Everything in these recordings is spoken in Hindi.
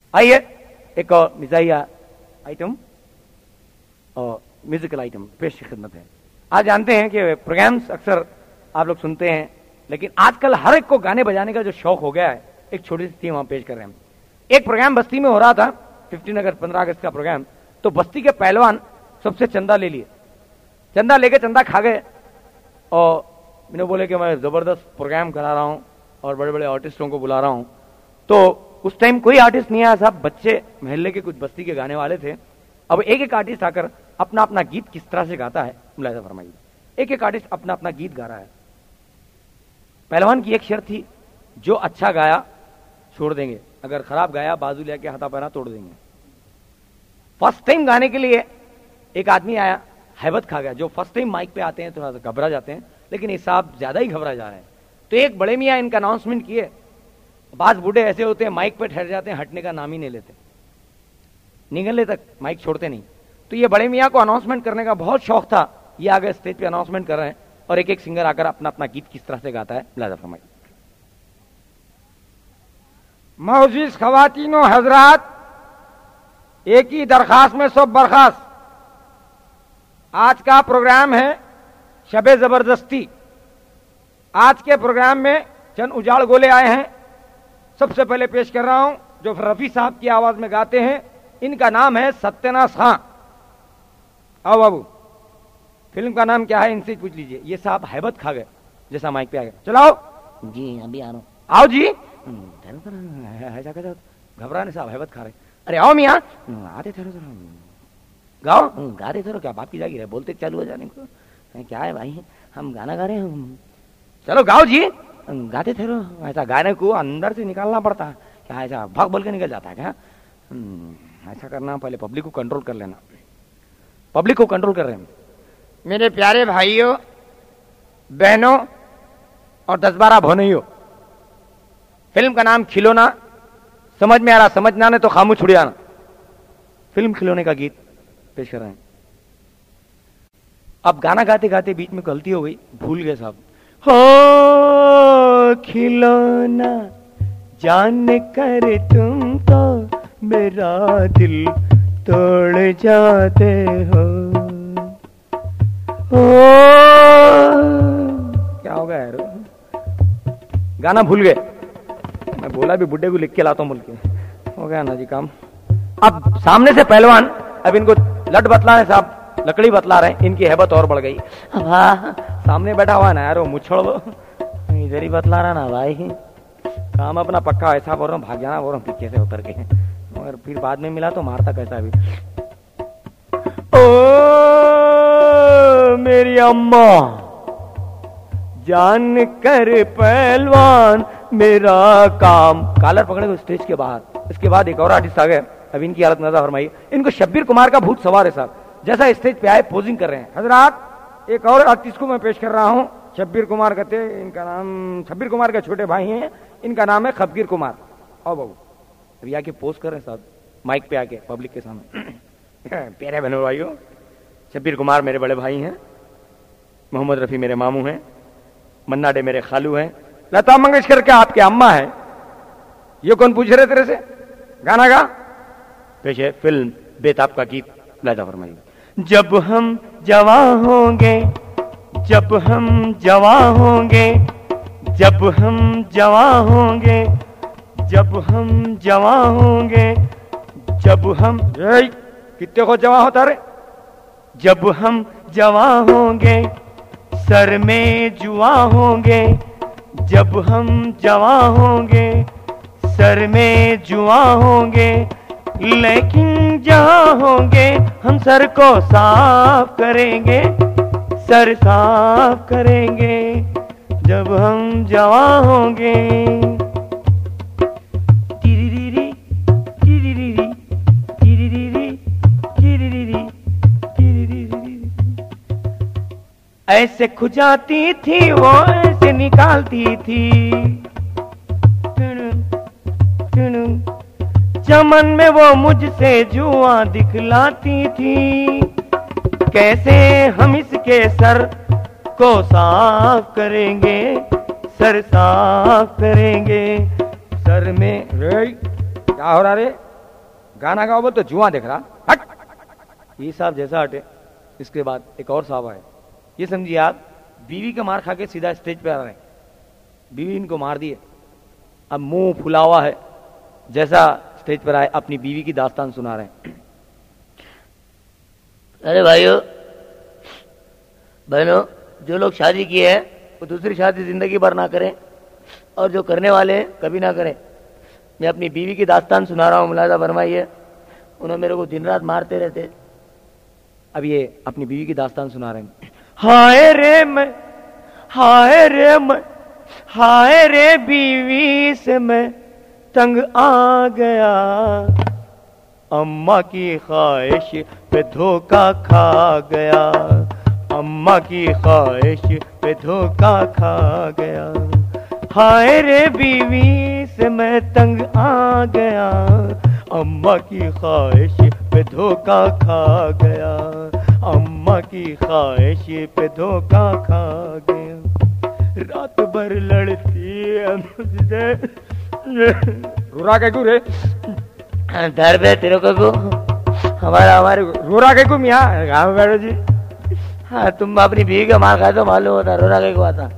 आइए एक मिजाइया आइटम और म्यूजिकल आइटम पेश की खिदमत है। आज जानते हैं कि प्रोग्राम्स अक्सर आप लोग सुनते हैं, लेकिन आजकल हर एक को गाने बजाने का जो शौक हो गया है, एक छोटी सी थीम हम पेश कर रहे हैं। एक प्रोग्राम बस्ती में हो रहा था, 15 अगस्त का प्रोग्राम। तो बस्ती के पहलवान सबसे चंदा ले लिए, चंदा लेके चंदा खा गए और मैंने बोले कि मैं जबरदस्त प्रोग्राम करा रहा हूं और बड़े बड़े आर्टिस्टों को बुला रहा हूं। तो उस टाइम कोई आर्टिस्ट नहीं आया साहब, बच्चे महल्ले के कुछ बस्ती के गाने वाले थे। अब एक एक आर्टिस्ट आकर अपना अपना गीत किस तरह से गाता है मुलाहिजा फरमाइए। एक एक आर्टिस्ट अपना अपना गीत गा रहा है। पहलवान की एक शर्त थी, जो अच्छा गाया छोड़ देंगे, अगर खराब गाया बाजू लेके हाथापाना तोड़ देंगे। फर्स्ट टाइम गाने के लिए एक आदमी आया, हैबत खा गया। जो फर्स्ट टाइम माइक पे आते हैं थोड़ा सा घबरा जाते हैं, लेकिन ये साहब ज्यादा ही घबरा जा रहे हैं। तो एक बड़े मियाँ इनका अनाउंसमेंट किए। बाज बूढ़े ऐसे होते हैं, माइक पे ठहर जाते हैं, हटने का नाम ही नहीं लेते, निगलने तक माइक छोड़ते नहीं। तो ये बड़े मियाँ को अनाउंसमेंट करने का बहुत शौक था। ये आगे स्टेज पे अनाउंसमेंट कर रहे हैं और एक एक सिंगर आकर अपना अपना गीत किस तरह से गाता है मुलाहिजा फरमाइए। मौजूद खवातीनो हजरात, एक ही दरखास्त में सब बर्खास्त। आज का प्रोग्राम है शबे जबरदस्ती। आज के प्रोग्राम में चंद उजाड़ गोले आए हैं। सबसे पहले पेश कर रहा हूं जो रफी साहब की आवाज में गाते हैं। इनका नाम है सत्यनाश खां। आओ बाबू, फिल्म का नाम क्या है इनसे पूछ लीजिए। ये साहब हैबत खा गए जैसा माइक पे आ गए। चलाओ जी, अभी आ रहा हूं। आओ जी। घबराने साहब हैबत खा रहे। अरे आओ मियाँ, आते थे गाओ, गाते थे क्या बाप की जागी है, बोलते चालू हो जाने को। क्या है भाई, हम गाना गा रहे हैं। चलो गाओ जी। गाते थे ऐसा गाने को अंदर से निकालना पड़ता है क्या, ऐसा भाग बोल के निकल जाता है क्या? ऐसा करना, पहले पब्लिक को कंट्रोल कर लेना। पब्लिक को कंट्रोल कर रहे हैं। मेरे प्यारे भाइयों बहनों और 10-12 भोनैयों, फिल्म का नाम खिलौना। समझ में आ रहा, समझना नहीं तो खामोश छुड़ जाना। फिल्म खिलौने का गीत पेश कर रहे हैं। अब गाना गाते गाते बीच में गलती हो गई, भूल गए साहब। हो खिलौना जान कर तुम तो मेरा दिल तोड़ जाते हो। क्या हो गया यार, गाना भूल गए। मैं बोला भी बुड्ढे को लिख के लाता हूं बोल के, हो गया ना जी काम। अब सामने से पहलवान, अब इनको लट बतला रहे साहब, लकड़ी बतला रहे, इनकी हैबत और बढ़ गई। सामने बैठा हुआ ना यार वो मुछड़, इधर ही बतला रहा ना भाई। काम अपना पक्का ऐसा बोल रहा हूँ, भाग जाना बोल रहा हूँ पीछे से उतर के, मगर फिर बाद में मिला तो मारता कैसा भी। ओ मेरी अम्मा जान कर पहलवान मेरा काम। कॉलर पकड़े को स्टेज के बाहर। इसके बाद एक और आर्टिस्ट आ गए। अब इनकी हालत नजर फरमाइए। इनको शब्बीर कुमार का भूत सवार है साहब। जैसा स्टेज पे आए पोजिंग कर रहे हैं। हजरात एक और आर्टिस्ट को मैं पेश कर रहा हूं, शब्बीर कुमार कहते हैं। इनका नाम, शब्बीर कुमार के छोटे भाई हैं, इनका नाम है खबगीर कुमार। आओ बाबू। अभी आके पोज कर रहे हैं साहब, माइक पे आके पब्लिक के सामने। प्यारे बहनों भाइयों, शब्बीर कुमार मेरे बड़े भाई हैं, मोहम्मद रफी मेरे मामू हैं, मन्ना डे मेरे खालू हैं, लता मंगेशकर क्या आपके अम्मा है। ये कौन पूछ रहे तेरे से, गाना गा। पेश है फिल्म बेताब का गीत मुलाहिजा फरमाइए। जब हम जवां होंगे, जब हम जवां होंगे, जब हम जवां होंगे, जब हम जवां होंगे, जब हम कितने को जवां होता रे। जब हम जवां होंगे, सर में जुआ होंगे, जब हम जवां होंगे, सर में जुआ होंगे, लेकिन जहां होंगे हम सर को साफ करेंगे, सर साफ करेंगे जब हम जवां होंगे। ऐसे खुजाती थी वो, ऐसे निकालती थी, चमन में वो मुझसे जुआ दिखलाती थी। कैसे हम इसके सर को साफ करेंगे, सर साफ करेंगे, सर में क्या हो रहा रे, गाना गाओ बोल तो जुआ देख रहा, हट। ये साहब जैसा हटे, इसके बाद एक और साहब आए, ये समझिए आप बीवी का मार खा के सीधा स्टेज पे आ रहे हैं, बीवी इनको मार दिए, अब मुंह फुला हुआ है, जैसा स्टेज पर आए अपनी बीवी की दास्तान सुना रहे हैं। अरे भाइयों बहनों, जो लोग शादी किए हैं वो दूसरी शादी जिंदगी भर ना करें, और जो करने वाले हैं कभी ना करें। मैं अपनी बीवी की दास्तान सुना रहा हूँ, मुलाजा फरमाइए। उन्होंने मेरे को दिन रात मारते रहते। अब ये अपनी बीवी की दास्तान सुना रहे हैं। हाय रे मैं, हाय रे मैं, हाय रे बीवी से मैं तंग आ गया, अम्मा की ख्वाहिश पे धोखा खा गया, अम्मा की ख्वाहिश पे धोखा खा गया, हाय रे बीवी से मैं तंग आ गया, अम्मा की ख्वाहिश पे धोखा खा गया, अम्मा की ख्वाहिश पे धोखा खा गया, रात भर लड़ती है मुझसे। रोरा के को रे, डर बे तेरे को हमारा हमारे रोरा के को मियाँ गाँव बैठो जी। हाँ, तुम अपनी बीवी का मार खाए तो मालूम होता, रोना के को आता।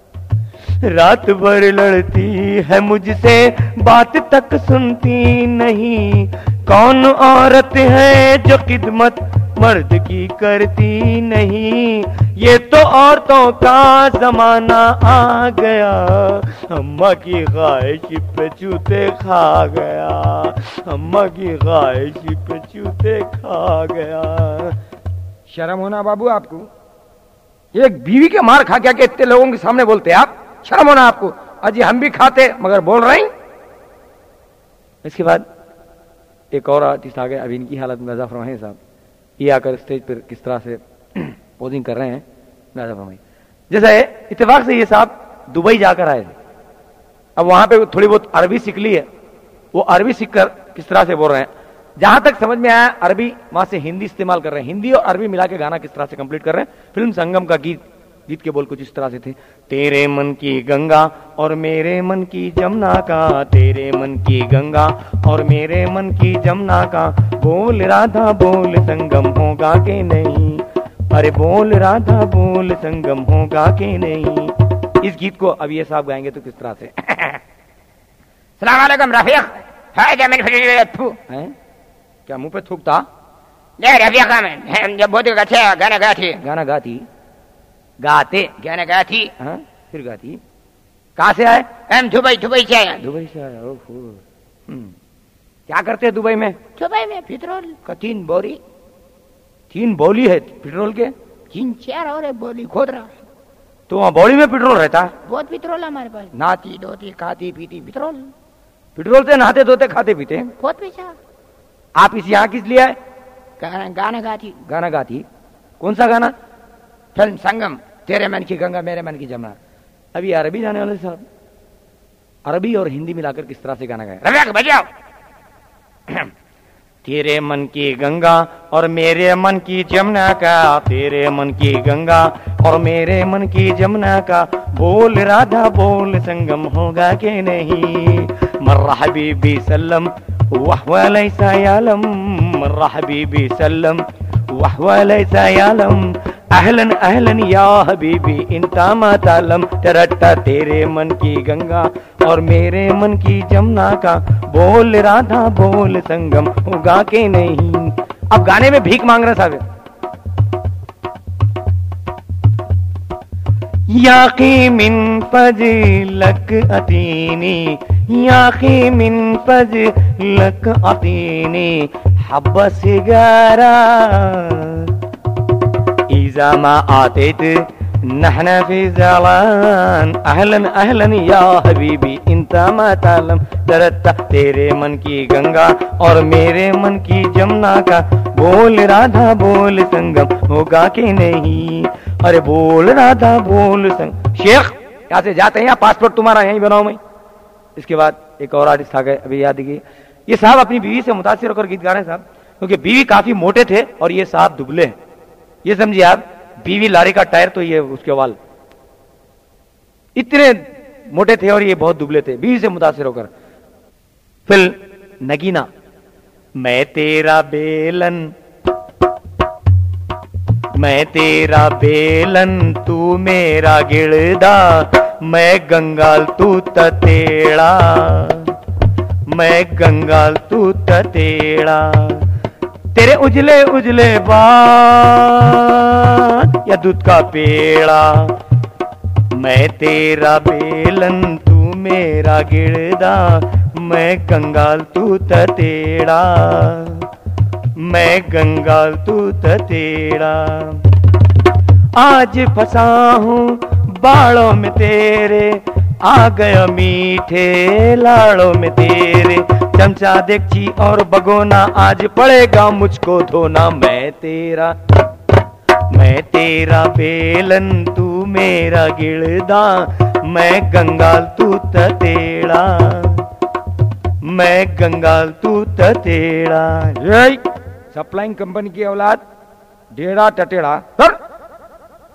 रात भर लड़ती है मुझसे, बात तक सुनती नहीं, कौन औरत है जो खिदमत मर्द की करती नहीं, ये तो औरतों का जमाना आ गया, अम्मा की ख्वाहिश पे चूते खा गया, अम्मा की ख्वाहिश पे चूते खा गया। शर्म होना बाबू आपको, एक बीवी के मार खा के इतने लोगों के सामने बोलते आप, शर्म होना आपको। अजी हम भी खाते मगर बोल रहे हैं। इसके बाद एक और आर्टिस्ट आ गए, अभी इनकी हालत मुलाजा फरमाइए साहब, ये आकर स्टेज पर किस तरह से पोजिंग कर रहे हैं, मुलाजा फरमाइए। जैसे इत्तेफाक से ये साहब दुबई जाकर आए थे, अब वहां पे थोड़ी बहुत अरबी सीख ली है, वो अरबी सीखकर किस तरह से बोल रहे हैं, जहां तक समझ में आया अरबी वहां से हिंदी इस्तेमाल कर रहे हैं, हिंदी और अरबी मिला के गाना किस तरह से कंप्लीट कर रहे हैं। फिल्म संगम का गीत, गीत के बोल कुछ इस तरह से थे, तेरे मन की गंगा और मेरे मन की जमुना का, तेरे मन की गंगा और मेरे मन की जमुना का, बोल राधा बोल संगम होगा कि नहीं, अरे बोल राधा बोल संगम होगा कि नहीं। इस गीत को अब ये साहब गाएंगे तो किस तरह से। सलाम अलैकुम रफीक, हाय जमीन हैं? क्या मुंह पे थूकता? रफीक हम जब बहुत अच्छे गाना गाती, गाना गाती, गाते गाना गाती, हाँ फिर गाती। कहाँ से आए? हम दुबई, दुबई से आए। दुबई से आए। ओहो, क्या करते हैं दुबई में? दुबई में पेट्रोल का 3 बोरी, 3 बोली है पेट्रोल के, 3-4 और एक बोली खोद रहा। तो वहाँ बोली में पेट्रोल रहता है? बहुत पेट्रोल हमारे पास, नाती धोती खाती पीती पेट्रोल, पेट्रोल से नहाते धोते खाते पीते। बहुत पैसा। आप इस यहाँ किस लिए आए? गाना गाती। गाना गाती? कौन सा गाना? फिल्म संगम, तेरे मन की गंगा मेरे मन की जमुना। अभी अरबी जाने वाले साहब, अरबी और हिंदी मिलाकर किस तरह से गाना गाए? रफीक बजाओ। तेरे मन की गंगा और मेरे मन की जमुना का, तेरे मन की गंगा और मेरे मन की जमुना का, बोल राधा बोल संगम होगा कि नहीं, मर्रा हबीबी सल्लम वह लैसा यालम, मर्रा हबीबी सल्लम वह लैसा यालम, अहलन अहलन या हबीबी इंता मातालम, टरट्टा तेरे मन की गंगा और मेरे मन की जमुना का, बोल राधा बोल संगम होगा के नहीं। अब गाने में भीख मांग रहे साहब। याकी मिन फजलक अतीनी, याकी मिन फजलक अतीनी, हब्बा सिगारा इज़ा मा आतित नहना फी ज़लान, अहलन अहलन या हबीबी इंता मा तालम, तरत्ता तेरे मन की गंगा और मेरे मन की जमुना का, बोल राधा बोल संगम होगा कि नहीं, अरे बोल राधा बोल संगम। शेख यहाँ से जाते हैं या पासपोर्ट तुम्हारा यहीं बनाओ मैं। इसके बाद एक और आर्टिस्ट आ गए, अभी याद कीजिए, ये साहब अपनी बीवी से मुतासिर होकर गीत गा रहे हैं साहब, क्योंकि बीवी काफी मोटे थे और ये साहब दुबले हैं। ये समझिए आप, बीवी लारी का टायर तो ये उसके वाल, इतने मोटे थे और ये बहुत दुबले थे। बीवी से मुतासिर होकर फिल्म नगीना, मैं तेरा बेलन, मैं तेरा बेलन, तू मेरा गिरदा, मैं गंगाल तू ततेड़ा, मैं गंगाल तू ततेड़ा। तेरे उजले उजले बाल या दूध का पेड़ा, मैं तेरा बेलन, तू मेरा गिरदा, मैं गंगाल तू ततेड़ा, मैं गंगाल तू ततेड़ा। आज फंसा हूँ बाड़ों में तेरे, आ गया मीठे लाड़ों में तेरे। चमचा देगची और भगोना, आज पड़ेगा मुझको धोना। मैं तेरा बेलन, तू मेरा गिरदा, मैं गंगाल तू ततेड़ा, मैं गंगाल तू ततेड़ा। सप्लाइंग कंपनी की औलाद डेढ़ा टटेड़ा।